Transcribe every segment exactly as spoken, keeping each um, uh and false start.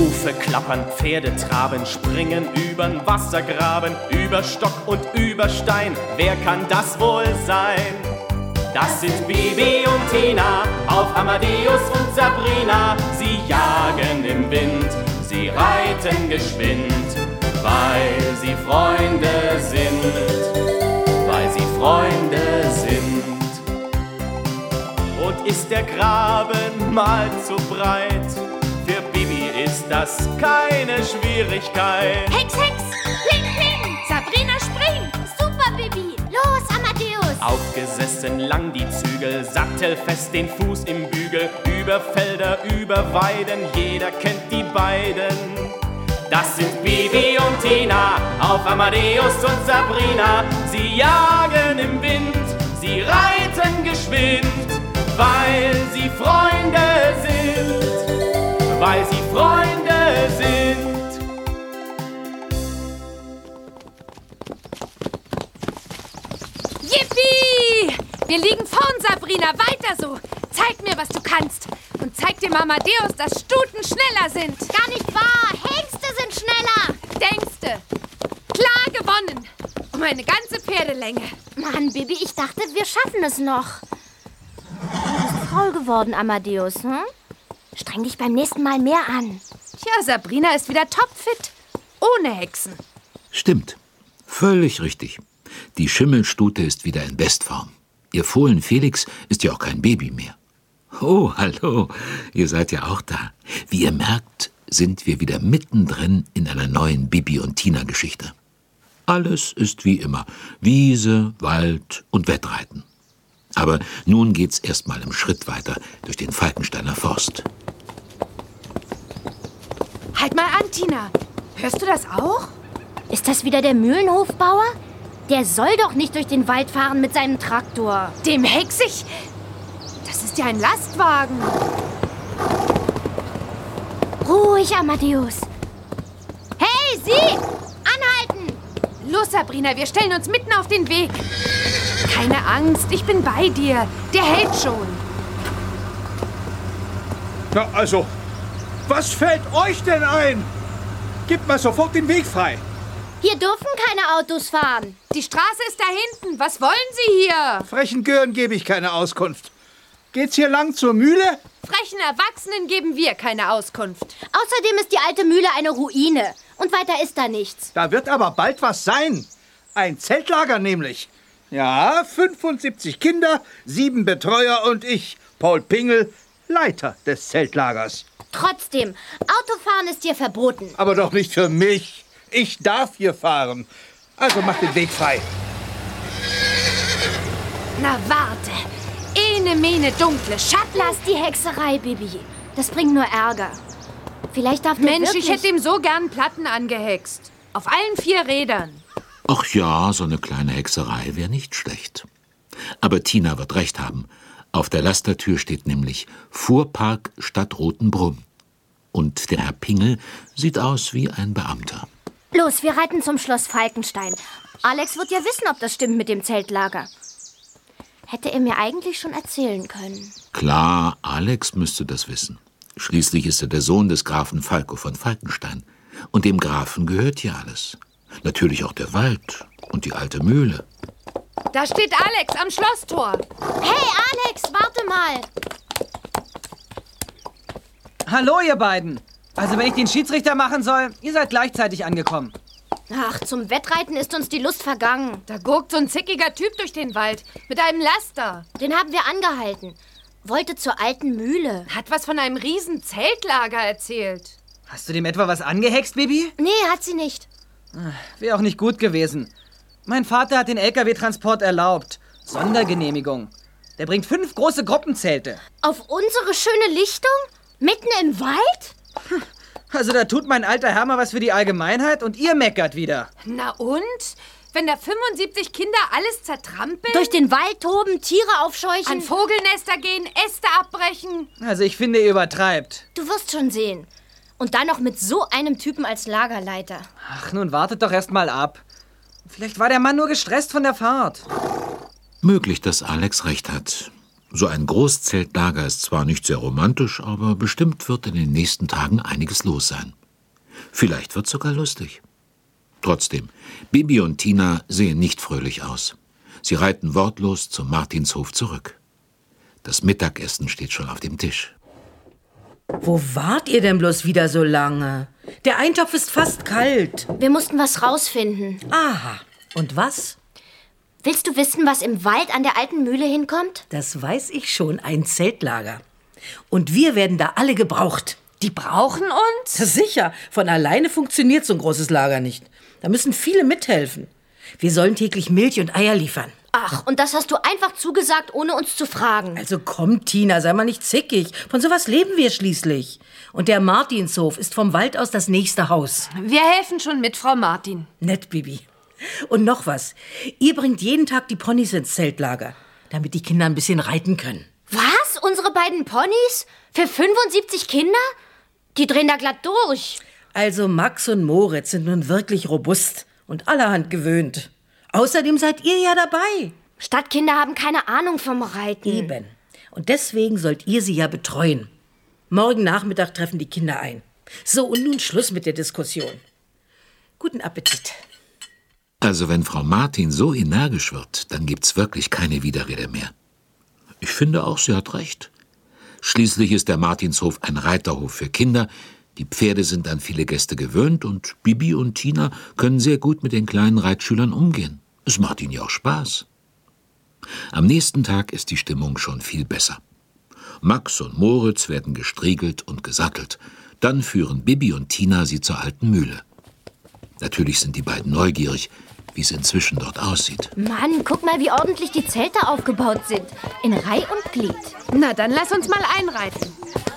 Hufe klappern, Pferde traben, springen übern Wassergraben, über Stock und über Stein. Wer kann das wohl sein? Das sind Bibi und Tina, auf Amadeus und Sabrina. Sie jagen im Wind, sie reiten geschwind, weil sie Freunde sind, weil sie Freunde sind. Und ist der Graben mal zu breit, für Bibi ist das keine Schwierigkeit. Hex, Hex, pling, pling, Sabrina spring, super Bibi, los Amadeus. Aufgesessen lang die Zügel, sattelfest den Fuß im Bügel, über Felder, über Weiden, jeder kennt die beiden. Das sind Bibi und Tina, auf Amadeus und Sabrina. Sie jagen im Wind, sie reiten geschwind, weil sie Freunde sind, weil sie Freunde sind. Yippie! Wir liegen vorn, Sabrina, weiter so. Zeig mir, was du kannst. Und zeig dem Amadeus, dass Stuten schneller sind. Gar nicht wahr, Hengste sind schneller. Denkste. Klar gewonnen. Um eine ganze Pferdelänge. Mann, Bibi, ich dachte, wir schaffen es noch. Du bist faul geworden, Amadeus, hm? Streng dich beim nächsten Mal mehr an. Tja, Sabrina ist wieder topfit. Ohne Hexen. Stimmt. Völlig richtig. Die Schimmelstute ist wieder in Bestform. Ihr Fohlen Felix ist ja auch kein Baby mehr. Oh, hallo. Ihr seid ja auch da. Wie ihr merkt, sind wir wieder mittendrin in einer neuen Bibi und Tina-Geschichte. Alles ist wie immer. Wiese, Wald und Wettreiten. Aber nun geht's erstmal im Schritt weiter durch den Falkensteiner Forst. Halt mal an, Tina. Hörst du das auch? Ist das wieder der Mühlenhofbauer? Der soll doch nicht durch den Wald fahren mit seinem Traktor. Dem hex ich... Das ist ja ein Lastwagen. Ruhig, Amadeus. Hey, Sie! Anhalten! Los, Sabrina, wir stellen uns mitten auf den Weg. Keine Angst, ich bin bei dir. Der hält schon. Na also, was fällt euch denn ein? Gebt mal sofort den Weg frei. Hier dürfen keine Autos fahren. Die Straße ist da hinten. Was wollen Sie hier? Frechen Gören gebe ich keine Auskunft. Geht's hier lang zur Mühle? Frechen Erwachsenen geben wir keine Auskunft. Außerdem ist die alte Mühle eine Ruine. Und weiter ist da nichts. Da wird aber bald was sein. Ein Zeltlager nämlich. Ja, fünfundsiebzig Kinder, sieben Betreuer und ich, Paul Pingel, Leiter des Zeltlagers. Trotzdem, Autofahren ist hier verboten. Aber doch nicht für mich. Ich darf hier fahren. Also mach den Weg frei. Na warte. Ene, mene, dunkle Schatten. Lass die Hexerei, Bibi. Das bringt nur Ärger. Vielleicht darf der Mensch, wirklich... ich hätte ihm so gern Platten angehext. Auf allen vier Rädern. Ach ja, so eine kleine Hexerei wäre nicht schlecht. Aber Tina wird recht haben. Auf der Lastertür steht nämlich Fuhrpark Stadt Rotenbrunn. Und der Herr Pingel sieht aus wie ein Beamter. Los, wir reiten zum Schloss Falkenstein. Alex wird ja wissen, ob das stimmt mit dem Zeltlager. Hätte er mir eigentlich schon erzählen können. Klar, Alex müsste das wissen. Schließlich ist er der Sohn des Grafen Falco von Falkenstein. Und dem Grafen gehört hier alles. Natürlich auch der Wald und die alte Mühle. Da steht Alex am Schlosstor. Hey, Alex, warte mal. Hallo, ihr beiden. Also, wenn ich den Schiedsrichter machen soll, ihr seid gleichzeitig angekommen. Ach, zum Wettreiten ist uns die Lust vergangen. Da guckt so ein zickiger Typ durch den Wald mit einem Laster. Den haben wir angehalten. Wollte zur alten Mühle. Hat was von einem riesen Zeltlager erzählt. Hast du dem etwa was angehext, Bibi? Nee, hat sie nicht. Wäre auch nicht gut gewesen. Mein Vater hat den L K W-Transport erlaubt. Sondergenehmigung. Der bringt fünf große Gruppenzelte. Auf unsere schöne Lichtung? Mitten im Wald? Also da tut mein alter Herr mal was für die Allgemeinheit und ihr meckert wieder. Na und? Wenn da fünfundsiebzig Kinder alles zertrampeln? Durch den Wald toben, Tiere aufscheuchen? An Vogelnester gehen, Äste abbrechen? Also ich finde, ihr übertreibt. Du wirst schon sehen. Und dann noch mit so einem Typen als Lagerleiter. Ach, nun wartet doch erst mal ab. Vielleicht war der Mann nur gestresst von der Fahrt. Möglich, dass Alex recht hat. So ein Großzeltlager ist zwar nicht sehr romantisch, aber bestimmt wird in den nächsten Tagen einiges los sein. Vielleicht wird's sogar lustig. Trotzdem, Bibi und Tina sehen nicht fröhlich aus. Sie reiten wortlos zum Martinshof zurück. Das Mittagessen steht schon auf dem Tisch. Wo wart ihr denn bloß wieder so lange? Der Eintopf ist fast kalt. Wir mussten was rausfinden. Aha. Und was? Willst du wissen, was im Wald an der alten Mühle hinkommt? Das weiß ich schon, ein Zeltlager. Und wir werden da alle gebraucht. Die brauchen uns? Sicher, von alleine funktioniert so ein großes Lager nicht. Da müssen viele mithelfen. Wir sollen täglich Milch und Eier liefern. Ach, und das hast du einfach zugesagt, ohne uns zu fragen. Also komm, Tina, sei mal nicht zickig. Von sowas leben wir schließlich. Und der Martinshof ist vom Wald aus das nächste Haus. Wir helfen schon mit, Frau Martin. Nett, Bibi. Und noch was. Ihr bringt jeden Tag die Ponys ins Zeltlager, damit die Kinder ein bisschen reiten können. Was? Unsere beiden Ponys? Für fünfundsiebzig Kinder? Die drehen da glatt durch. Also Max und Moritz sind nun wirklich robust und allerhand gewöhnt. Außerdem seid ihr ja dabei. Stadtkinder haben keine Ahnung vom Reiten. Eben. Und deswegen sollt ihr sie ja betreuen. Morgen Nachmittag treffen die Kinder ein. So, und nun Schluss mit der Diskussion. Guten Appetit. Also wenn Frau Martin so energisch wird, dann gibt's wirklich keine Widerrede mehr. Ich finde auch, sie hat recht. Schließlich ist der Martinshof ein Reiterhof für Kinder. Die Pferde sind an viele Gäste gewöhnt und Bibi und Tina können sehr gut mit den kleinen Reitschülern umgehen. Es macht ihnen ja auch Spaß. Am nächsten Tag ist die Stimmung schon viel besser. Max und Moritz werden gestriegelt und gesattelt. Dann führen Bibi und Tina sie zur alten Mühle. Natürlich sind die beiden neugierig, wie es inzwischen dort aussieht. Mann, guck mal, wie ordentlich die Zelte aufgebaut sind. In Reih und Glied. Na, dann lass uns mal einreiten.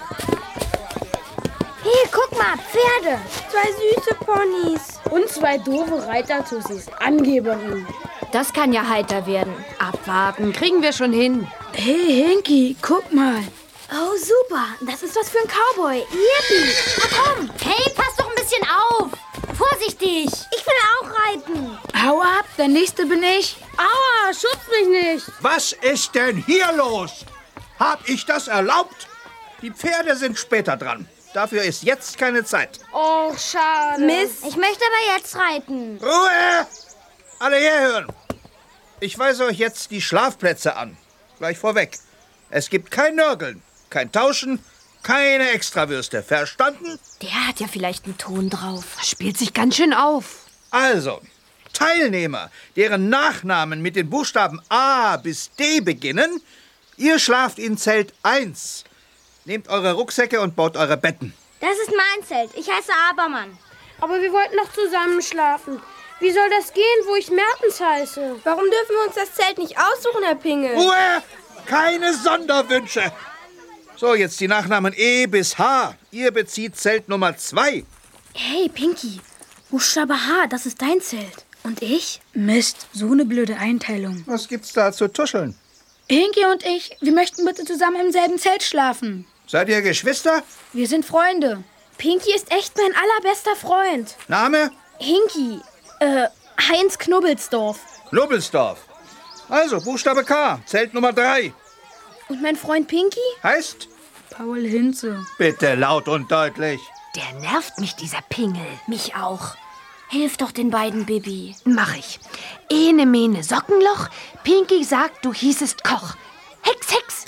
Hier, guck mal, Pferde. Zwei süße Ponys. Und zwei doofe Reitertussis. Angeberinnen. Das kann ja heiter werden. Abwarten, kriegen wir schon hin. Hey, Hinky, guck mal. Oh, super. Das ist was für ein Cowboy. Yippie. Na komm. Hey, pass doch ein bisschen auf. Vorsichtig. Ich will auch reiten. Hau ab, der Nächste bin ich. Aua, schubst mich nicht. Was ist denn hier los? Hab ich das erlaubt? Die Pferde sind später dran. Dafür ist jetzt keine Zeit. Oh, schade. Mist. Ich möchte aber jetzt reiten. Ruhe! Alle herhören. Ich weise euch jetzt die Schlafplätze an. Gleich vorweg. Es gibt kein Nörgeln, kein Tauschen, keine Extrawürste. Verstanden? Der hat ja vielleicht einen Ton drauf. Spielt sich ganz schön auf. Also, Teilnehmer, deren Nachnamen mit den Buchstaben A bis D beginnen, ihr schlaft in Zelt eins. Nehmt eure Rucksäcke und baut eure Betten. Das ist mein Zelt. Ich heiße Abermann. Aber wir wollten noch zusammen schlafen. Wie soll das gehen, wo ich Mertens heiße? Warum dürfen wir uns das Zelt nicht aussuchen, Herr Pingel? Ruhe! Keine Sonderwünsche! So, jetzt die Nachnamen E bis H. Ihr bezieht Zelt Nummer zwei. Hey, Pinky. Buchstabe H, das ist dein Zelt. Und ich? Mist, so eine blöde Einteilung. Was gibt's da zu tuscheln? Hinky und ich, wir möchten bitte zusammen im selben Zelt schlafen. Seid ihr Geschwister? Wir sind Freunde. Pinky ist echt mein allerbester Freund. Name? Hinky. Äh, Heinz Knubbelsdorf. Knubbelsdorf. Also, Buchstabe K, Zelt Nummer drei. Und mein Freund Pinky? Heißt? Paul Hinze. Bitte laut und deutlich. Der nervt mich, dieser Pingel. Mich auch. Hilf doch den beiden, Bibi. Mach ich. Ene, mene, Sockenloch. Pinky sagt, du hießest Koch. Hex, Hex.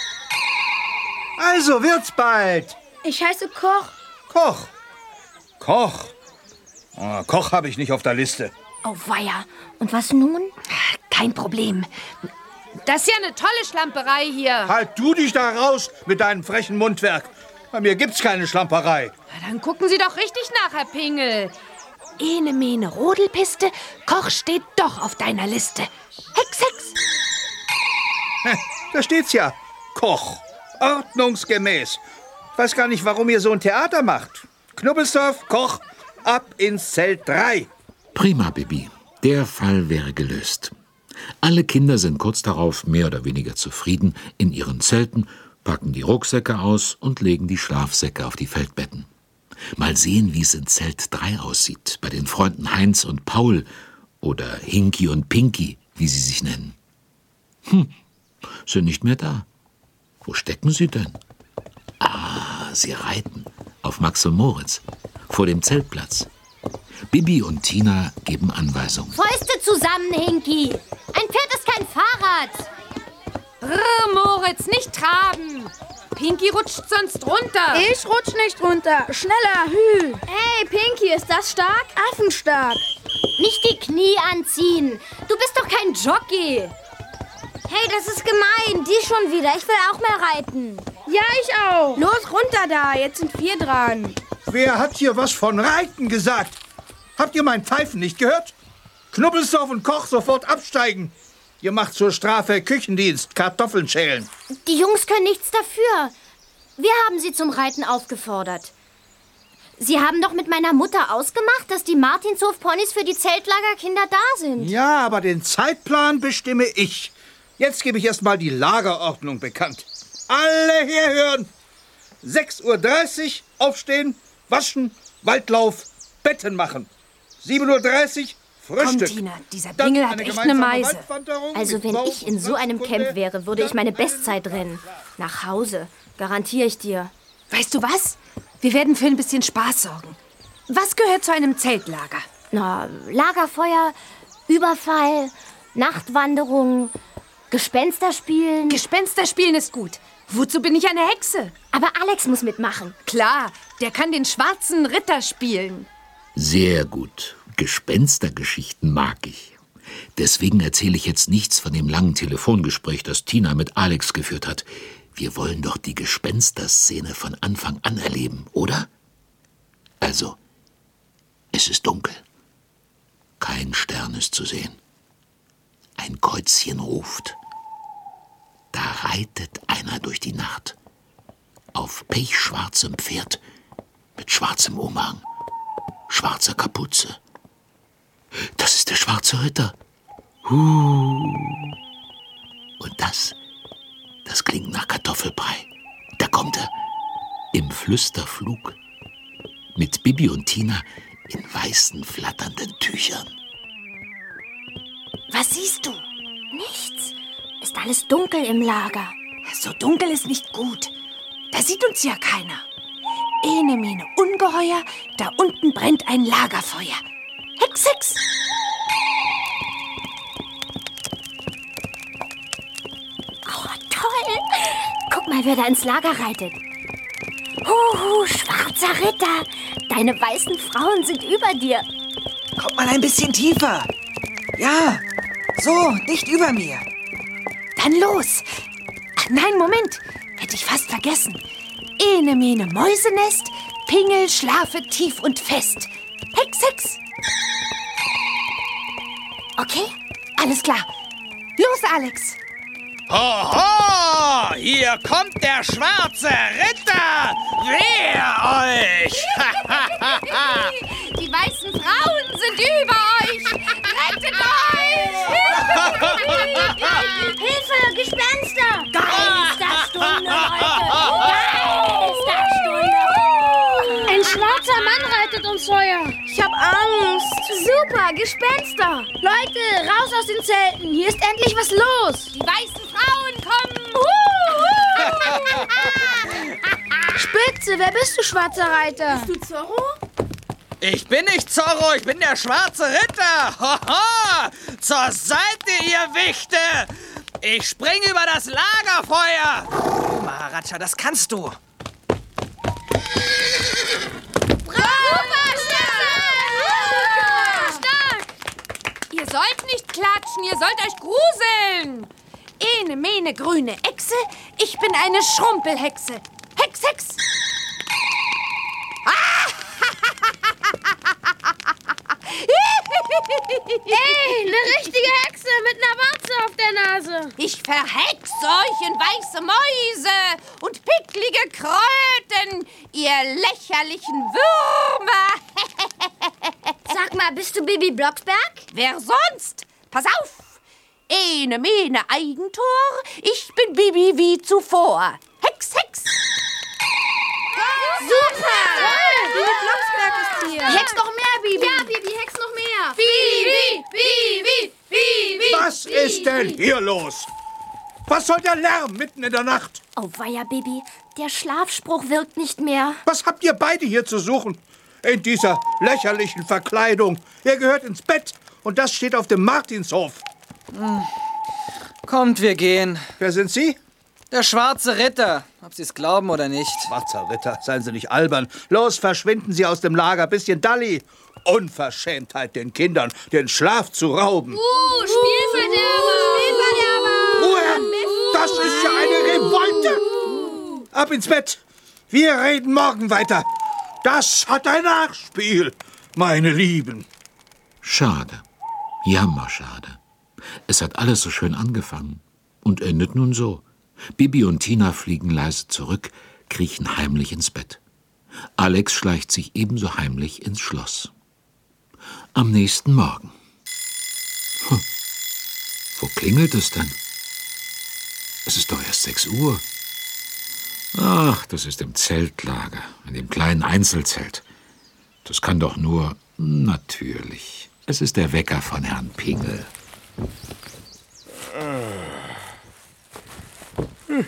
Also wird's bald. Ich heiße Koch. Koch. Koch. Oh, Koch habe ich nicht auf der Liste. Oh, weia. Und was nun? Kein Problem. Das ist ja eine tolle Schlamperei hier. Halt du dich da raus mit deinem frechen Mundwerk. Bei mir gibt's keine Schlamperei. Na, dann gucken Sie doch richtig nach, Herr Pingel. Ene, mene, Rodelpiste. Koch steht doch auf deiner Liste. Hex, Hex. Heh, da steht's ja. Koch. Ordnungsgemäß. Ich weiß gar nicht, warum ihr so ein Theater macht. Knubbelsdorf, Koch, ab ins Zelt drei. Prima, Bibi. Der Fall wäre gelöst. Alle Kinder sind kurz darauf mehr oder weniger zufrieden in ihren Zelten, packen die Rucksäcke aus und legen die Schlafsäcke auf die Feldbetten. Mal sehen, wie es in Zelt drei aussieht, bei den Freunden Heinz und Paul oder Hinky und Pinky, wie sie sich nennen. Hm, sind nicht mehr da. Wo stecken Sie denn? Ah, Sie reiten auf Max und Moritz vor dem Zeltplatz. Bibi und Tina geben Anweisungen. Fäuste zusammen, Hinky. Ein Pferd ist kein Fahrrad. Brr, Moritz, nicht traben. Pinky rutscht sonst runter. Ich rutsch nicht runter. Schneller, hü. Hey, Pinky, ist das stark? Affenstark. Nicht die Knie anziehen. Du bist doch kein Jockey. Hey, das ist gemein. Die schon wieder. Ich will auch mal reiten. Ja, ich auch. Los, runter da. Jetzt sind wir dran. Wer hat hier was von Reiten gesagt? Habt ihr mein Pfeifen nicht gehört? Knubbelsdorf und Koch sofort absteigen. Ihr macht zur Strafe Küchendienst, Kartoffeln schälen. Die Jungs können nichts dafür. Wir haben sie zum Reiten aufgefordert. Sie haben doch mit meiner Mutter ausgemacht, dass die Martinshof-Ponys für die Zeltlagerkinder da sind. Ja, aber den Zeitplan bestimme ich. Jetzt gebe ich erst mal die Lagerordnung bekannt. Alle herhören. sechs Uhr dreißig aufstehen, waschen, Waldlauf, Betten machen. sieben Uhr dreißig Frühstück. Komm, Tina, dieser Bingel hat echt eine Meise. Also wenn ich in so einem Camp wäre, würde ich meine Bestzeit rennen. Nach Hause, garantiere ich dir. Weißt du was? Wir werden für ein bisschen Spaß sorgen. Was gehört zu einem Zeltlager? Na, Lagerfeuer, Überfall, Nachtwanderung, Gespensterspielen. Gespensterspielen ist gut. Wozu bin ich eine Hexe? Aber Alex muss mitmachen. Klar, der kann den schwarzen Ritter spielen. Sehr gut. Gespenstergeschichten mag ich. Deswegen erzähle ich jetzt nichts von dem langen Telefongespräch, das Tina mit Alex geführt hat. Wir wollen doch die Gespensterszene von Anfang an erleben, oder? Also, es ist dunkel. Kein Stern ist zu sehen. Ein Käuzchen ruft. Da reitet einer durch die Nacht. Auf pechschwarzem Pferd mit schwarzem Umhang, schwarzer Kapuze. Das ist der schwarze Ritter. Huh. Und das, das klingt nach Kartoffelbrei. Da kommt er, im Flüsterflug, mit Bibi und Tina in weißen, flatternden Tüchern. Was siehst du? Nichts. Ist alles dunkel im Lager. So dunkel ist nicht gut. Da sieht uns ja keiner. Ene, mene, Ungeheuer, da unten brennt ein Lagerfeuer. Hex, Hex! Oh, toll! Guck mal, wer da ins Lager reitet. Huhu, schwarzer Ritter! Deine weißen Frauen sind über dir. Kommt mal ein bisschen tiefer. Ja, so, dicht über mir. Dann los! Ach nein, Moment! Hätte ich fast vergessen. Ene, mene, Mäusenest, Pingel, schlafe tief und fest. Hex, Hex! Okay? Alles klar. Los, Alex! Hoho! Hier kommt der schwarze Ritter! Wehr euch! Die weißen Frauen sind über euch! Rettet euch! Hilfe, Gespenster! Geisterstunde, Leute! Geisterstunde! Ein schwarzer Mann reitet uns heuer. Ich hab Angst. Super, Gespenster! Leute, raus aus den Zelten. Hier ist endlich was los. Die weißen Frauen kommen! Spitze, wer bist du, schwarzer Reiter? Bist du Zorro? Ich bin nicht Zorro, ich bin der schwarze Ritter! Hoho! Zur Seite, ihr Wichte! Ich spring über das Lagerfeuer! Maharaja, das kannst du. Ihr sollt nicht klatschen, ihr sollt euch gruseln. Ene, mene, grüne Echse, ich bin eine Schrumpelhexe. Hex, Hex! Ey, eine richtige Hexe mit einer Warze auf der Nase. Ich verhex euch in weiße Mäuse und picklige Kröten, ihr lächerlichen Würmer. Sag mal, bist du Bibi Blocksberg? Wer sonst? Pass auf! Ene, mene, Eigentor, ich bin Bibi wie zuvor. Hex, Hex! Super! Toll! Bibi Blocksberg ist hier. Hex noch mehr, Bibi! Ja, Bibi, hex noch mehr. Bibi, Bibi, Bibi! Was ist denn hier los? Was soll der Lärm mitten in der Nacht? Oh weia, Bibi, der Schlafspruch wirkt nicht mehr. Was habt ihr beide hier zu suchen? In dieser lächerlichen Verkleidung. Ihr gehört ins Bett und das steht auf dem Martinshof. Hm. Kommt, wir gehen. Wer sind Sie? Der schwarze Ritter, ob Sie es glauben oder nicht. Schwarzer Ritter, seien Sie nicht albern. Los, verschwinden Sie aus dem Lager, bisschen Dalli. Unverschämtheit, den Kindern den Schlaf zu rauben. Uh, Spielverderber! Spielverderber! Ruhe! Das ist ja eine Revolte! Ab ins Bett! Wir reden morgen weiter. Das hat ein Nachspiel, meine Lieben. Schade. Jammerschade. Es hat alles so schön angefangen und endet nun so. Bibi und Tina fliegen leise zurück, kriechen heimlich ins Bett. Alex schleicht sich ebenso heimlich ins Schloss. Am nächsten Morgen. Hm. Wo klingelt es denn? Es ist doch erst sechs Uhr. Ach, das ist im Zeltlager, in dem kleinen Einzelzelt. Das kann doch nur... Natürlich. Es ist der Wecker von Herrn Pingel. Hm.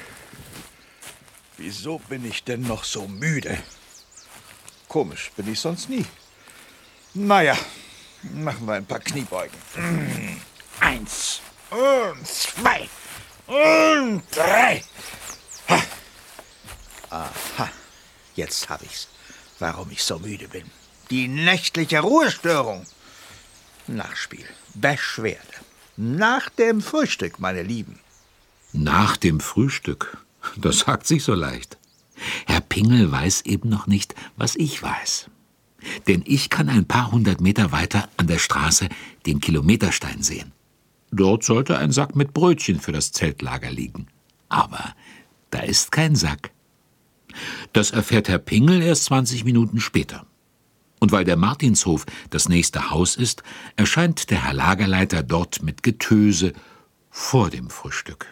Wieso bin ich denn noch so müde? Komisch, bin ich sonst nie. Naja, machen wir ein paar Kniebeugen. Eins und zwei und drei. Ha. Aha, jetzt hab ich's, warum ich so müde bin. Die nächtliche Ruhestörung. Nachspiel, Beschwerde. Nach dem Frühstück, meine Lieben. Nach dem Frühstück? Das sagt sich so leicht. Herr Pingel weiß eben noch nicht, was ich weiß. Denn ich kann ein paar hundert Meter weiter an der Straße den Kilometerstein sehen. Dort sollte ein Sack mit Brötchen für das Zeltlager liegen. Aber da ist kein Sack. Das erfährt Herr Pingel erst zwanzig Minuten später. Und weil der Martinshof das nächste Haus ist, erscheint der Herr Lagerleiter dort mit Getöse vor dem Frühstück.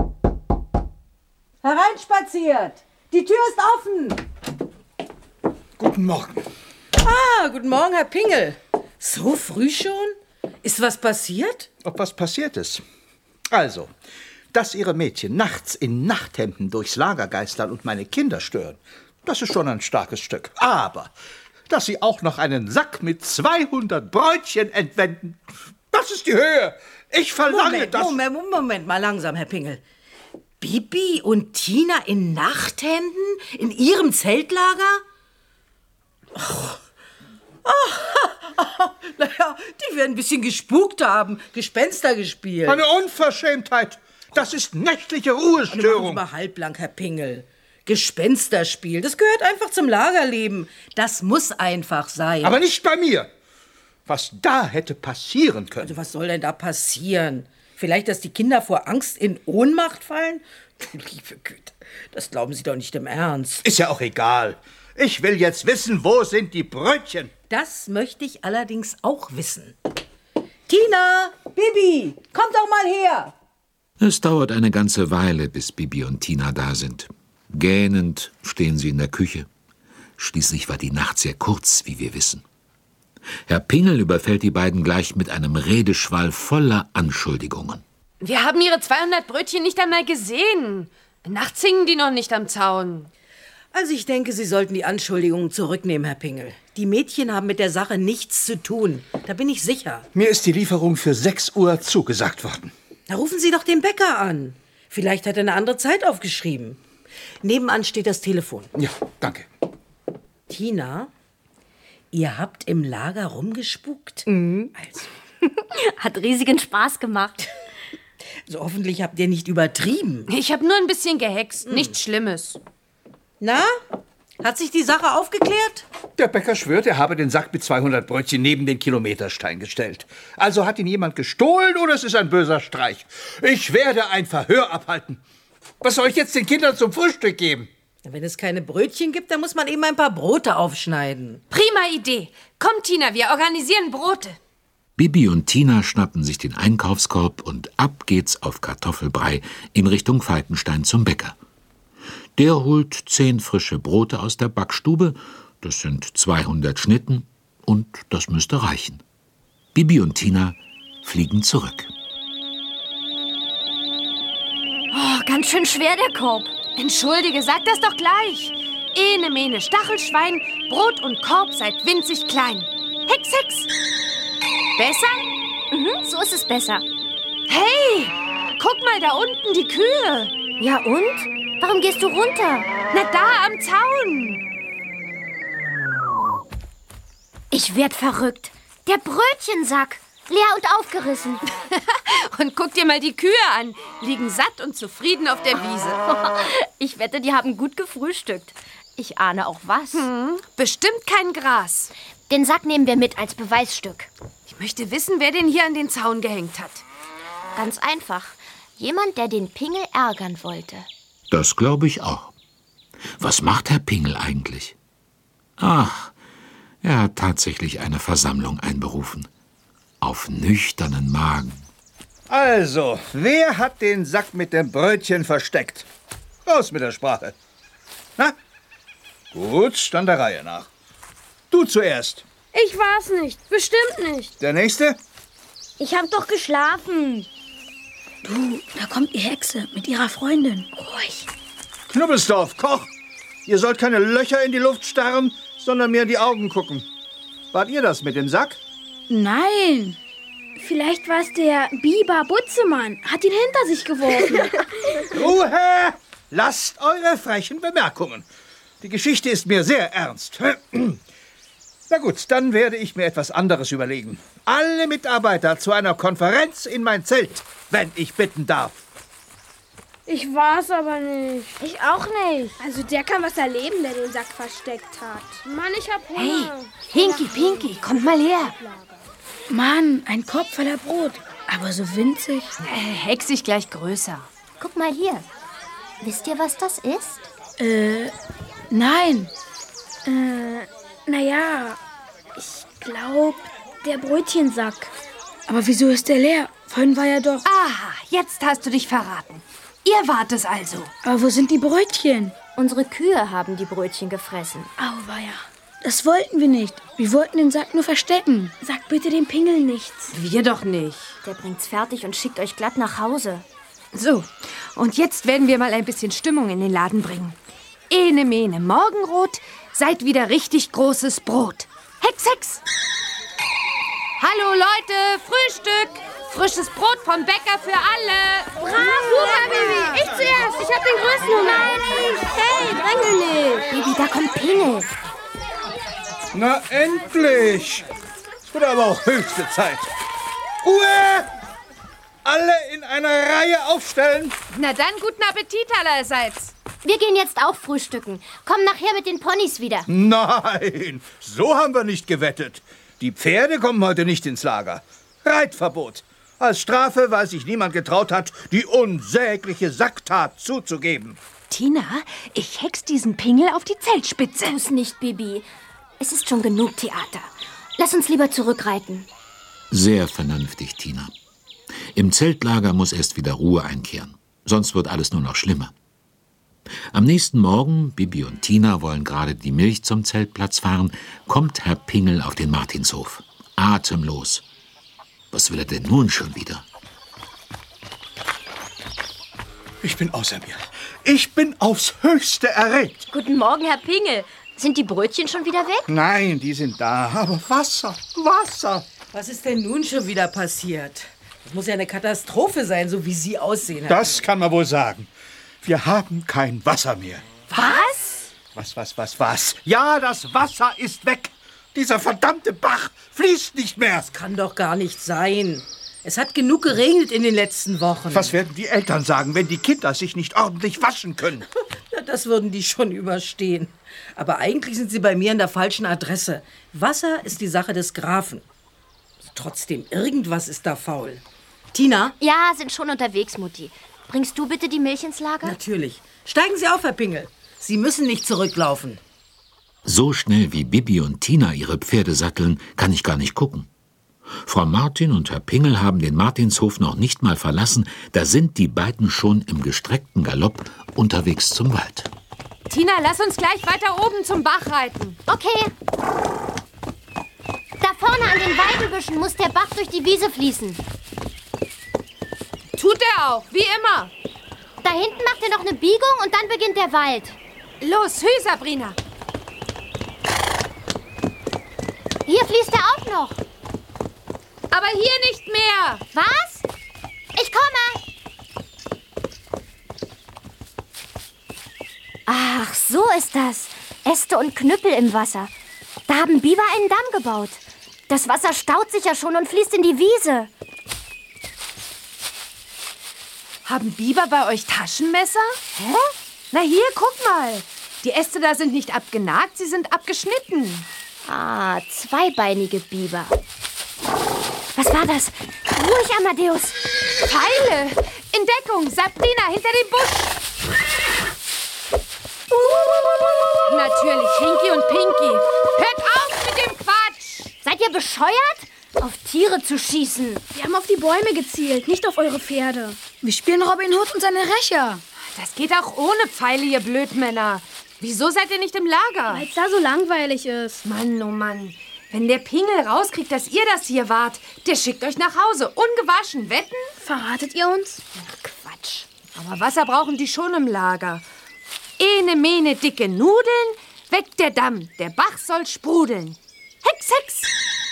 Hereinspaziert! Die Tür ist offen! Guten Morgen. Ah, guten Morgen, Herr Pingel. So früh schon? Ist was passiert? Ob was passiert ist? Also, dass Ihre Mädchen nachts in Nachthemden durchs Lager geistern und meine Kinder stören, das ist schon ein starkes Stück. Aber, dass Sie auch noch einen Sack mit zweihundert Brötchen entwenden, das ist die Höhe. Ich verlange Moment, das... Moment, Moment, mal langsam, Herr Pingel. Bibi und Tina in Nachthemden? In ihrem Zeltlager? Oh. Oh. Naja, die werden ein bisschen gespukt haben, Gespenster gespielt. Eine Unverschämtheit. Das ist nächtliche Ruhestörung. Mal halblang, Herr Pingel. Gespensterspiel, das gehört einfach zum Lagerleben. Das muss einfach sein. Aber nicht bei mir. Was da hätte passieren können. Also was soll denn da passieren? Vielleicht, dass die Kinder vor Angst in Ohnmacht fallen? Liebe Güte, das glauben Sie doch nicht im Ernst. Ist ja auch egal. Ich will jetzt wissen, wo sind die Brötchen? Das möchte ich allerdings auch wissen. Tina, Bibi, kommt doch mal her. Es dauert eine ganze Weile, bis Bibi und Tina da sind. Gähnend stehen sie in der Küche. Schließlich war die Nacht sehr kurz, wie wir wissen. Herr Pingel überfällt die beiden gleich mit einem Redeschwall voller Anschuldigungen. Wir haben Ihre zweihundert Brötchen nicht einmal gesehen. Nachts hingen die noch nicht am Zaun. Also ich denke, Sie sollten die Anschuldigungen zurücknehmen, Herr Pingel. Die Mädchen haben mit der Sache nichts zu tun. Da bin ich sicher. Mir ist die Lieferung für sechs Uhr zugesagt worden. Da rufen Sie doch den Bäcker an. Vielleicht hat er eine andere Zeit aufgeschrieben. Nebenan steht das Telefon. Ja, danke. Tina, ihr habt im Lager rumgespukt? Mhm. Also. Hat riesigen Spaß gemacht. So hoffentlich habt ihr nicht übertrieben. Ich habe nur ein bisschen gehext, hm. Nichts Schlimmes. Na, hat sich die Sache aufgeklärt? Der Bäcker schwört, er habe den Sack mit zweihundert Brötchen neben den Kilometerstein gestellt. Also hat ihn jemand gestohlen oder es ist ein böser Streich. Ich werde ein Verhör abhalten. Was soll ich jetzt den Kindern zum Frühstück geben? Wenn es keine Brötchen gibt, dann muss man eben ein paar Brote aufschneiden. Prima Idee. Komm, Tina, wir organisieren Brote. Bibi und Tina schnappen sich den Einkaufskorb und ab geht's auf Kartoffelbrei in Richtung Falkenstein zum Bäcker. Der holt zehn frische Brote aus der Backstube, das sind zweihundert Schnitten und das müsste reichen. Bibi und Tina fliegen zurück. Oh, ganz schön schwer der Korb. Entschuldige, sag das doch gleich. Ene, mene, Stachelschwein, Brot und Korb seid winzig klein. Hex, Hex. Besser? Mhm, so ist es besser. Hey, guck mal da unten, die Kühe. Ja und? Warum gehst du runter? Na da, am Zaun. Ich werd verrückt. Der Brötchensack. Leer und aufgerissen. Und guck dir mal die Kühe an. Liegen satt und zufrieden auf der Wiese. Ich wette, die haben gut gefrühstückt. Ich ahne auch was. Hm, bestimmt kein Gras. Den Sack nehmen wir mit als Beweisstück. Ich möchte wissen, wer den hier an den Zaun gehängt hat. Ganz einfach. Jemand, der den Pingel ärgern wollte. Das glaube ich auch. Was macht Herr Pingel eigentlich? Ach, er hat tatsächlich eine Versammlung einberufen. Auf nüchternen Magen. Also, wer hat den Sack mit dem Brötchen versteckt? Raus mit der Sprache. Na? Gut, dann der Reihe nach. Du zuerst. Ich war's nicht. Bestimmt nicht. Der Nächste? Ich hab doch geschlafen. Du, da kommt die Hexe mit ihrer Freundin. Ruhig. Knubbelsdorf, Koch. Ihr sollt keine Löcher in die Luft starren, sondern mir in die Augen gucken. Wart ihr das mit dem Sack? Nein. Vielleicht war es der Biber Butzemann. Hat ihn hinter sich geworfen. Ruhe! Lasst eure frechen Bemerkungen. Die Geschichte ist mir sehr ernst. Na gut, dann werde ich mir etwas anderes überlegen. Alle Mitarbeiter zu einer Konferenz in mein Zelt, wenn ich bitten darf. Ich war's aber nicht. Ich auch nicht. Also der kann was erleben, der den Sack versteckt hat. Mann, ich hab Hunger. Hey, Hinky, Pinky, kommt mal her. Mann, ein Korb voller Brot. Aber so winzig. Äh, hex ich gleich größer. Guck mal hier. Wisst ihr, was das ist? Äh, nein. Äh, naja, ich glaube, der Brötchensack. Aber wieso ist der leer? Vorhin war er doch... Aha, jetzt hast du dich verraten. Ihr wart es also. Aber wo sind die Brötchen? Unsere Kühe haben die Brötchen gefressen. Auweia. Das wollten wir nicht. Wir wollten den Sack nur verstecken. Sag bitte dem Pingel nichts. Wir doch nicht. Der bringt's fertig und schickt euch glatt nach Hause. So, und jetzt werden wir mal ein bisschen Stimmung in den Laden bringen. Ene, mene, Morgenrot, seid wieder richtig großes Brot. Hex, Hex! Hallo Leute, Frühstück! Frisches Brot vom Bäcker für alle! Brav, super, Baby! Ich zuerst! Ich hab den größten Hunger! Nein, ich! Hey, drängel nicht! Baby, da kommt Pingel! Na endlich! Es wird aber auch höchste Zeit. Ruhe! Alle in einer Reihe aufstellen! Na dann, guten Appetit allerseits! Wir gehen jetzt auch frühstücken. Komm nachher mit den Ponys wieder. Nein, so haben wir nicht gewettet. Die Pferde kommen heute nicht ins Lager. Reitverbot. Als Strafe, weil sich niemand getraut hat, die unsägliche Sacktat zuzugeben. Tina, ich hex diesen Pingel auf die Zeltspitze. Tu's nicht, Bibi. Es ist schon genug Theater. Lass uns lieber zurückreiten. Sehr vernünftig, Tina. Im Zeltlager muss erst wieder Ruhe einkehren. Sonst wird alles nur noch schlimmer. Am nächsten Morgen, Bibi und Tina wollen gerade die Milch zum Zeltplatz fahren, kommt Herr Pingel auf den Martinshof. Atemlos. Was will er denn nun schon wieder? Ich bin außer mir. Ich bin aufs Höchste erregt. Guten Morgen, Herr Pingel. Sind die Brötchen schon wieder weg? Nein, die sind da. Aber Wasser, Wasser. Was ist denn nun schon wieder passiert? Das muss ja eine Katastrophe sein, so wie Sie aussehen. Das kann man wohl sagen. Wir haben kein Wasser mehr. Was? Was, was, was, was? Ja, das Wasser ist weg. Dieser verdammte Bach fließt nicht mehr. Das kann doch gar nicht sein. Es hat genug geregnet in den letzten Wochen. Was werden die Eltern sagen, wenn die Kinder sich nicht ordentlich waschen können? Das würden die schon überstehen. Aber eigentlich sind sie bei mir an der falschen Adresse. Wasser ist die Sache des Grafen. Trotzdem, irgendwas ist da faul. Tina? Ja, sind schon unterwegs, Mutti. Bringst du bitte die Milch ins Lager? Natürlich. Steigen Sie auf, Herr Pingel. Sie müssen nicht zurücklaufen. So schnell wie Bibi und Tina ihre Pferde satteln, kann ich gar nicht gucken. Frau Martin und Herr Pingel haben den Martinshof noch nicht mal verlassen, da sind die beiden schon im gestreckten Galopp unterwegs zum Wald. Tina, lass uns gleich weiter oben zum Bach reiten. Okay. Da vorne an den Weidenbüschen muss der Bach durch die Wiese fließen. Tut er auch, wie immer. Da hinten macht ihr noch eine Biegung und dann beginnt der Wald. Los, hü, Sabrina. Hier fließt er auch noch. Aber hier nicht mehr. Was? Ich komme. Ach, so ist das. Äste und Knüppel im Wasser. Da haben Biber einen Damm gebaut. Das Wasser staut sich ja schon und fließt in die Wiese. Haben Biber bei euch Taschenmesser? Hä? Na hier, guck mal. Die Äste da sind nicht abgenagt, sie sind abgeschnitten. Ah, zweibeinige Biber. Was war das? Ruhig, Amadeus. Pfeile! In Deckung! Sabrina, hinter dem Busch! Uh. Natürlich, Hinky und Pinky. Hört auf mit dem Quatsch! Seid ihr bescheuert? Auf Tiere zu schießen. Wir haben auf die Bäume gezielt, nicht auf eure Pferde. Wir spielen Robin Hood und seine Rächer. Das geht auch ohne Pfeile, ihr Blödmänner. Wieso seid ihr nicht im Lager? Weil es da so langweilig ist. Mann, oh Mann. Wenn der Pingel rauskriegt, dass ihr das hier wart, der schickt euch nach Hause. Ungewaschen. Wetten? Verratet ihr uns? Ach, Quatsch. Aber Wasser brauchen die schon im Lager. Ene, mene, dicke Nudeln, weg der Damm. Der Bach soll sprudeln. Hex, Hex!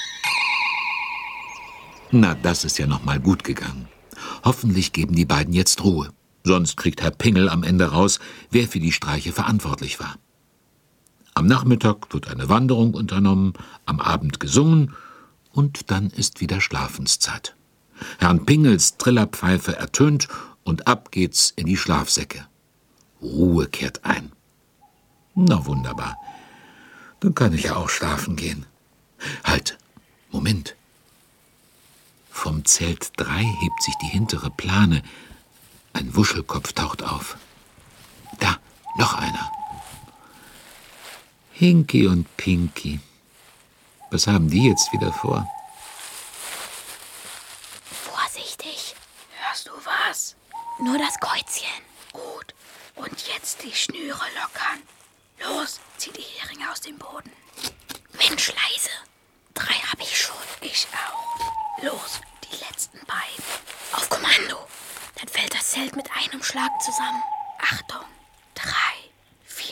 Na, das ist ja noch mal gut gegangen. Hoffentlich geben die beiden jetzt Ruhe. Sonst kriegt Herr Pingel am Ende raus, wer für die Streiche verantwortlich war. Am Nachmittag wird eine Wanderung unternommen, am Abend gesungen und dann ist wieder Schlafenszeit. Herrn Pingels Trillerpfeife ertönt und ab geht's in die Schlafsäcke. Ruhe kehrt ein. Na wunderbar, dann kann ich ja auch schlafen gehen. Halt, Moment. Vom Zelt drei hebt sich die hintere Plane. Ein Wuschelkopf taucht auf. Da, noch einer. Hinky und Pinky. Was haben die jetzt wieder vor? Vorsichtig. Hörst du was? Nur das Kreuzchen. Gut. Und jetzt die Schnüre lockern. Los, zieh die Heringe aus dem Boden. Mensch, leise. Drei hab ich schon. Ich auch. Los, die letzten beiden. Auf Kommando. Dann fällt das Zelt mit einem Schlag zusammen. Achtung. Drei, vier.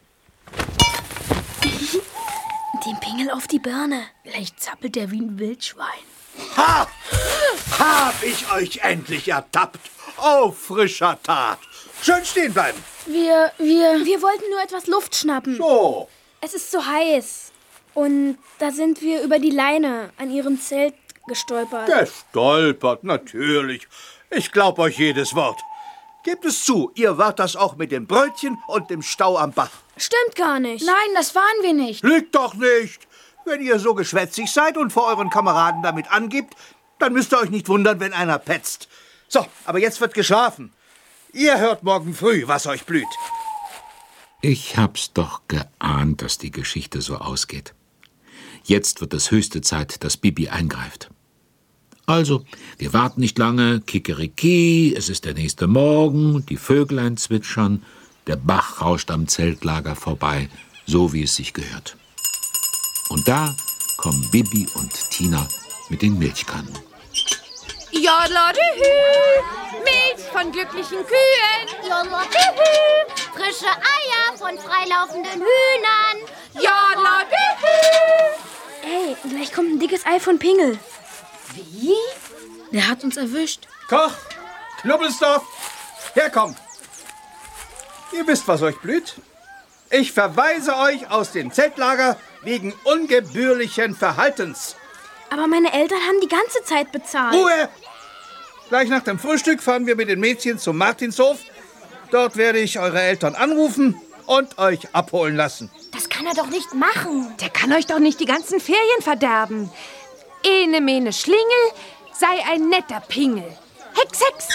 Den Pingel auf die Birne. Vielleicht zappelt der wie ein Wildschwein. Ha! Hab ich euch endlich ertappt. Oh, frischer Tat. Schön stehen bleiben. Wir, wir... Wir wollten nur etwas Luft schnappen. So. Es ist so heiß. Und da sind wir über die Leine an ihrem Zelt gestolpert. Gestolpert, natürlich. Ich glaub euch jedes Wort. Gebt es zu, ihr wart das auch mit dem Brötchen und dem Stau am Bach. Stimmt gar nicht. Nein, das waren wir nicht. Lügt doch nicht. Wenn ihr so geschwätzig seid und vor euren Kameraden damit angibt, dann müsst ihr euch nicht wundern, wenn einer petzt. So, aber jetzt wird geschlafen. Ihr hört morgen früh, was euch blüht. Ich hab's doch geahnt, dass die Geschichte so ausgeht. Jetzt wird es höchste Zeit, dass Bibi eingreift. Also, wir warten nicht lange, kikeriki, es ist der nächste Morgen, die Vöglein zwitschern, der Bach rauscht am Zeltlager vorbei, so wie es sich gehört. Und da kommen Bibi und Tina mit den Milchkannen. Jodlodühü, Milch von glücklichen Kühen. Jodlodühü, frische Eier von freilaufenden Hühnern. Jodlodühü. Ey, gleich kommt ein dickes Ei von Pingel. Wie? Der hat uns erwischt. Koch, Knubbelsdorf, herkommt. Ihr wisst, was euch blüht. Ich verweise euch aus dem Zeltlager wegen ungebührlichen Verhaltens. Aber meine Eltern haben die ganze Zeit bezahlt. Ruhe! Gleich nach dem Frühstück fahren wir mit den Mädchen zum Martinshof. Dort werde ich eure Eltern anrufen und euch abholen lassen. Das kann er doch nicht machen. Der kann euch doch nicht die ganzen Ferien verderben. Ene, mene, Schlingel, sei ein netter Pingel. Hex, Hex!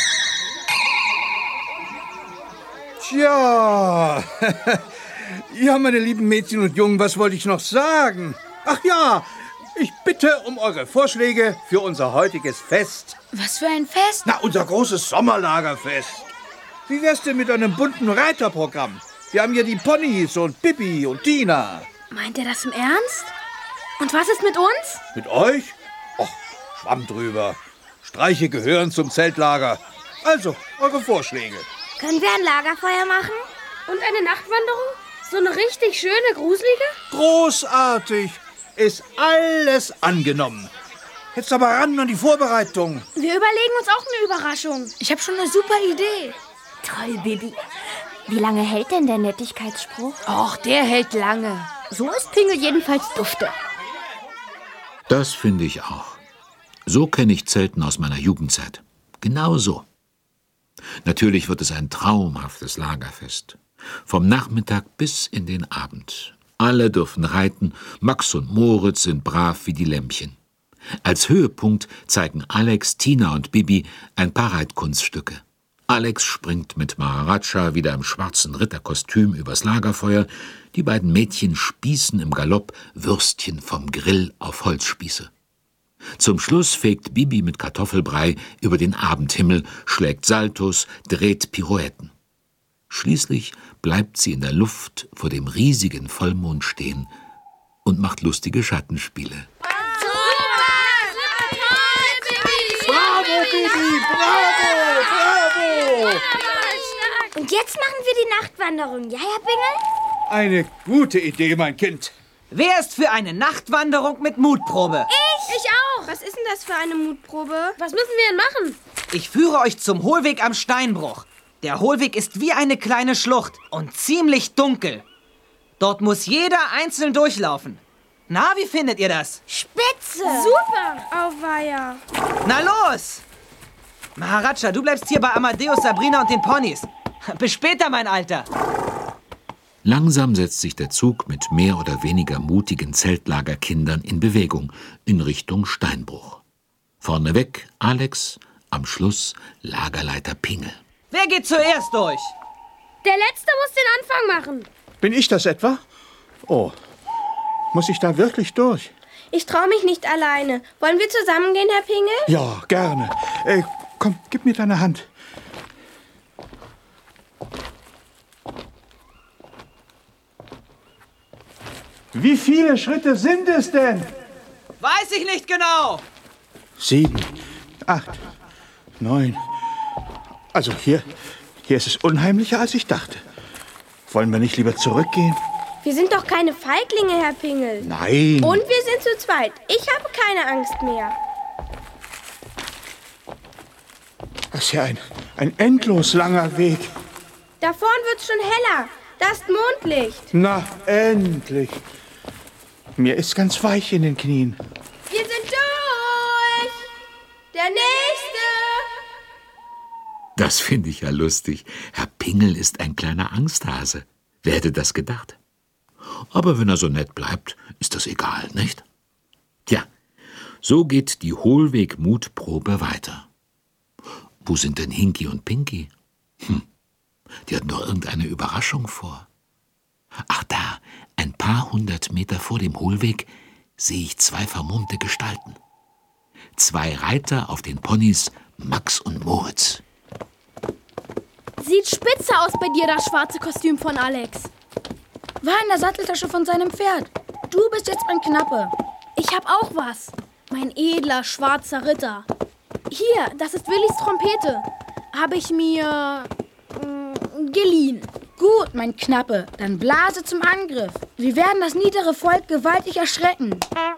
Tja, ja, meine lieben Mädchen und Jungen, was wollte ich noch sagen? Ach ja, ich bitte um eure Vorschläge für unser heutiges Fest. Was für ein Fest? Na, unser großes Sommerlagerfest. Wie wär's denn mit einem bunten Reiterprogramm? Wir haben hier die Ponys und Bibi und Tina. Meint er das im Ernst? Und was ist mit uns? Mit euch? Och, Schwamm drüber. Streiche gehören zum Zeltlager. Also, eure Vorschläge. Können wir ein Lagerfeuer machen? Und eine Nachtwanderung? So eine richtig schöne, gruselige? Großartig. Ist alles angenommen. Jetzt aber ran an die Vorbereitung. Wir überlegen uns auch eine Überraschung. Ich habe schon eine super Idee. Toll, Bibi. Wie lange hält denn der Nettigkeitsspruch? Och, der hält lange. So ist Pingel jedenfalls dufte. Das finde ich auch. So kenne ich Zelten aus meiner Jugendzeit. Genau so. Natürlich wird es ein traumhaftes Lagerfest. Vom Nachmittag bis in den Abend. Alle dürfen reiten, Max und Moritz sind brav wie die Lämmchen. Als Höhepunkt zeigen Alex, Tina und Bibi ein paar Reitkunststücke. Alex springt mit Maharaja wieder im schwarzen Ritterkostüm übers Lagerfeuer. Die beiden Mädchen spießen im Galopp Würstchen vom Grill auf Holzspieße. Zum Schluss fegt Bibi mit Kartoffelbrei über den Abendhimmel, schlägt Saltos, dreht Pirouetten. Schließlich bleibt sie in der Luft vor dem riesigen Vollmond stehen und macht lustige Schattenspiele. Bravo, Bibi! Bravo! Bravo! Und jetzt machen wir die Nachtwanderung, ja, Herr Pingel? Eine gute Idee, mein Kind. Wer ist für eine Nachtwanderung mit Mutprobe? Ich! Ich auch! Was ist denn das für eine Mutprobe? Was müssen wir denn machen? Ich führe euch zum Hohlweg am Steinbruch. Der Hohlweg ist wie eine kleine Schlucht und ziemlich dunkel. Dort muss jeder einzeln durchlaufen. Na, wie findet ihr das? Spitze! Super! Auweia! Na los! Maharaja, du bleibst hier bei Amadeus, Sabrina und den Ponys. Bis später, mein Alter. Langsam setzt sich der Zug mit mehr oder weniger mutigen Zeltlagerkindern in Bewegung in Richtung Steinbruch. Vorneweg Alex, am Schluss Lagerleiter Pingel. Wer geht zuerst durch? Der Letzte muss den Anfang machen. Bin ich das etwa? Oh, muss ich da wirklich durch? Ich traue mich nicht alleine. Wollen wir zusammen gehen, Herr Pingel? Ja, gerne. Äh, komm, gib mir deine Hand. Wie viele Schritte sind es denn? Weiß ich nicht genau. Sieben, acht, neun. Also hier, hier ist es unheimlicher, als ich dachte. Wollen wir nicht lieber zurückgehen? Wir sind doch keine Feiglinge, Herr Pingel. Nein. Und wir sind zu zweit. Ich habe keine Angst mehr. Das ist ja ein, ein endlos langer Weg. Da vorn wird's schon heller. Da ist Mondlicht. Na, endlich. Mir ist ganz weich in den Knien. Wir sind durch. Der Nächste. Das finde ich ja lustig. Herr Pingel ist ein kleiner Angsthase. Wer hätte das gedacht? Aber wenn er so nett bleibt, ist das egal, nicht? Tja, so geht die Hohlweg-Mutprobe weiter. Wo sind denn Hinky und Pinky? Hm, die hatten doch irgendeine Überraschung vor. Ach da, ein paar hundert Meter vor dem Hohlweg sehe ich zwei vermummte Gestalten. Zwei Reiter auf den Ponys Max und Moritz. Sieht spitze aus bei dir, das schwarze Kostüm von Alex. War in der Satteltasche von seinem Pferd. Du bist jetzt mein Knappe. Ich hab auch was. Mein edler, schwarzer Ritter. Hier, das ist Willis Trompete. Habe ich mir äh, geliehen. Gut, mein Knappe. Dann blase zum Angriff. Wir werden das niedere Volk gewaltig erschrecken.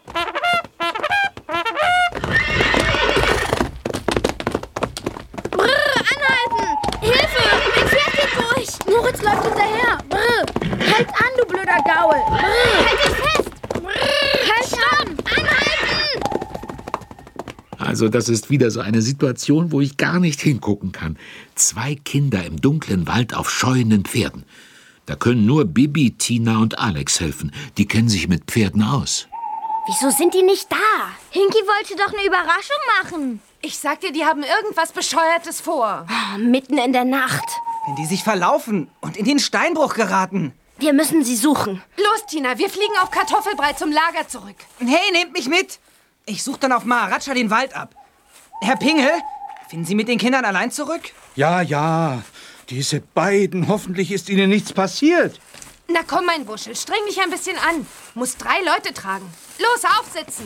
Brrr, anhalten! Hilfe! Mein Pferd geht durch! Moritz läuft hinterher! Brrr! Halt an, du blöder Gaul! Brrr! Halt dich fest! Brrr! Halt an! Anhalten! Also das ist wieder so eine Situation, wo ich gar nicht hingucken kann. Zwei Kinder im dunklen Wald auf scheuenden Pferden. Da können nur Bibi, Tina und Alex helfen. Die kennen sich mit Pferden aus. Wieso sind die nicht da? Hinky wollte doch eine Überraschung machen. Ich sag dir, die haben irgendwas Bescheuertes vor. Oh, mitten in der Nacht. Wenn die sich verlaufen und in den Steinbruch geraten. Wir müssen sie suchen. Los, Tina, wir fliegen auf Kartoffelbrei zum Lager zurück. Hey, nehmt mich mit. Ich suche dann auf Maharaja den Wald ab. Herr Pingel, finden Sie mit den Kindern allein zurück? Ja, ja. Diese beiden, hoffentlich ist ihnen nichts passiert. Na komm, mein Wuschel, streng dich ein bisschen an. Muss drei Leute tragen. Los, aufsitzen.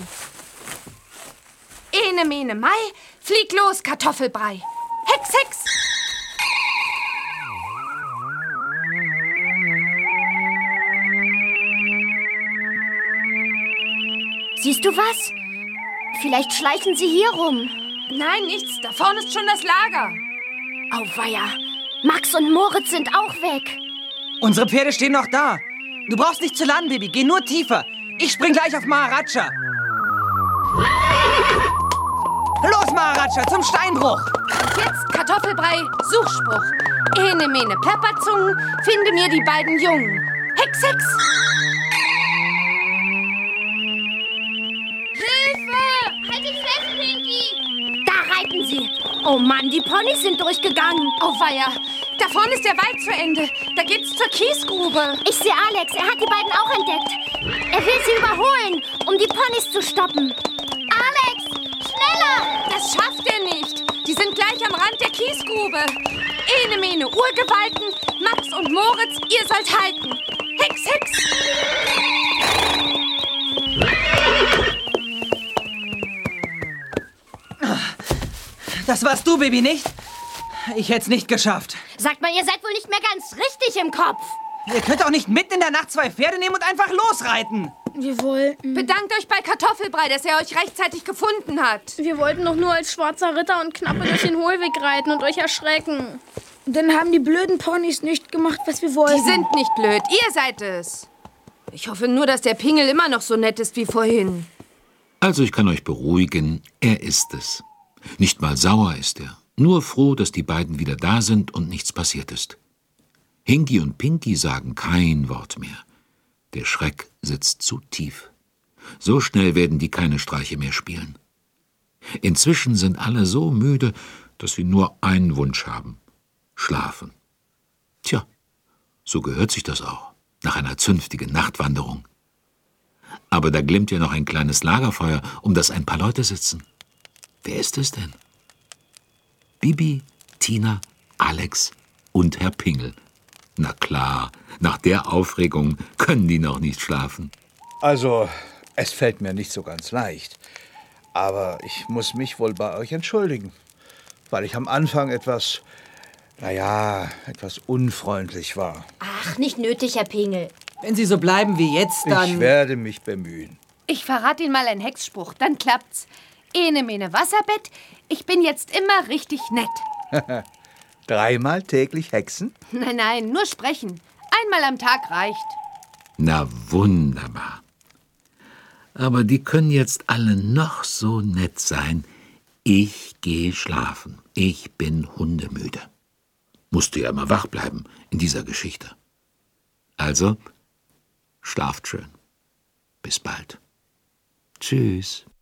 Ene, mene, Mai, flieg los, Kartoffelbrei. Hex, hex. Siehst du was? Vielleicht schleichen sie hier rum. Nein, nichts. Da vorne ist schon das Lager. Auweia. Max und Moritz sind auch weg. Unsere Pferde stehen noch da. Du brauchst nicht zu landen, Baby. Geh nur tiefer. Ich spring gleich auf Maharaja. Los, Maharaja, zum Steinbruch. Und jetzt Kartoffelbrei, Suchspruch. Ene, mene, Plapperzungen, finde mir die beiden Jungen. Hex, Hex. Hilfe! Halt dich fest, Pinky! Da reiten sie. Oh Mann, die Ponys sind durchgegangen. Auweia. Da vorne ist der Wald zu Ende. Da geht's zur Kiesgrube. Ich sehe Alex. Er hat die beiden auch entdeckt. Er will sie überholen, um die Ponys zu stoppen. Alex, schneller! Das schafft er nicht. Die sind gleich am Rand der Kiesgrube. Ene, mene, Urgewalten. Max und Moritz, ihr sollt halten. Hex, Hex. Das warst du, Baby, nicht? Ich hätte es nicht geschafft. Sagt mal, ihr seid wohl nicht mehr ganz richtig im Kopf. Ihr könnt auch nicht mitten in der Nacht zwei Pferde nehmen und einfach losreiten. Wir wollten... Bedankt euch bei Kartoffelbrei, dass er euch rechtzeitig gefunden hat. Wir wollten doch nur als schwarzer Ritter und Knappe durch den Hohlweg reiten und euch erschrecken. Dann haben die blöden Ponys nicht gemacht, was wir wollten. Die sind nicht blöd, ihr seid es. Ich hoffe nur, dass der Pingel immer noch so nett ist wie vorhin. Also ich kann euch beruhigen, er ist es. Nicht mal sauer ist er, nur froh, dass die beiden wieder da sind und nichts passiert ist. Hinky und Pinky sagen kein Wort mehr. Der Schreck sitzt zu tief. So schnell werden die keine Streiche mehr spielen. Inzwischen sind alle so müde, dass sie nur einen Wunsch haben: Schlafen. Tja, so gehört sich das auch, nach einer zünftigen Nachtwanderung. Aber da glimmt ja noch ein kleines Lagerfeuer, um das ein paar Leute sitzen. Wer ist es denn? Bibi, Tina, Alex und Herr Pingel. Na klar, nach der Aufregung können die noch nicht schlafen. Also, es fällt mir nicht so ganz leicht. Aber ich muss mich wohl bei euch entschuldigen, weil ich am Anfang etwas, naja, etwas unfreundlich war. Ach, nicht nötig, Herr Pingel. Wenn Sie so bleiben wie jetzt, dann... Ich werde mich bemühen. Ich verrate Ihnen mal einen Hexspruch, dann klappt's. Ene, mene, Wasserbett, ich bin jetzt immer richtig nett. Dreimal täglich hexen? Nein, nein, nur sprechen. Einmal am Tag reicht. Na wunderbar. Aber die können jetzt alle noch so nett sein. Ich gehe schlafen. Ich bin hundemüde. Musste ja immer wach bleiben in dieser Geschichte. Also, schlaft schön. Bis bald. Tschüss.